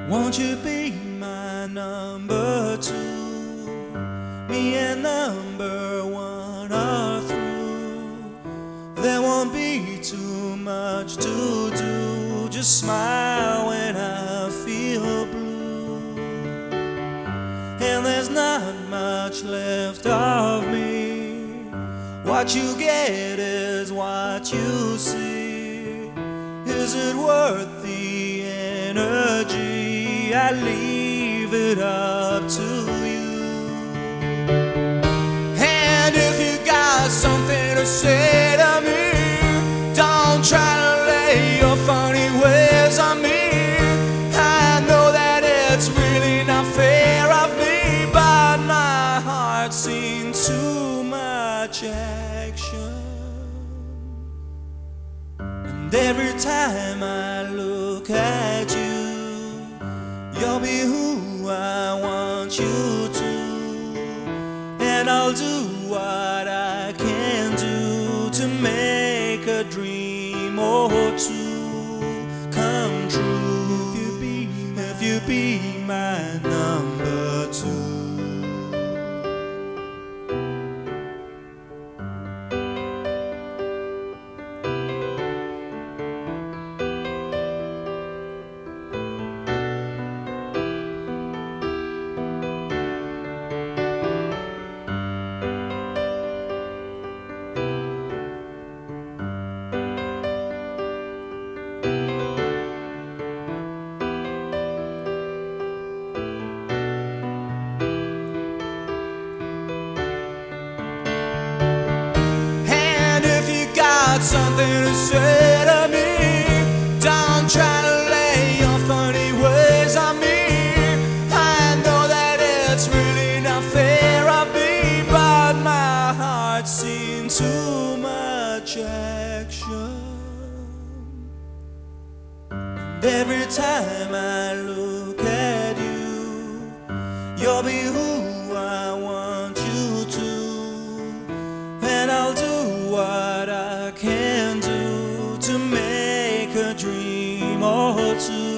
Won't you be my number two? Me and number one are through. There won't be too much to do. Just smile when I feel blue. And there's not much left of me. What you get is what you see. Is it worth the energy? I leave it up to you. And if you got something to say to me, don't try to lay your funny ways on me. I know that it's really not fair of me, but my heart's seen too much action. And every time I look at you, you'll be who I want you to. And I'll do what I can do to make a dream or two come true. If you be my number two. Something to say to me, don't try to lay your funny ways on me. I know that it's really not fair of me, but my heart's seen too much action. And every time I look at you, you'll be who I want you to. And I'll do what I can do to make a dream or two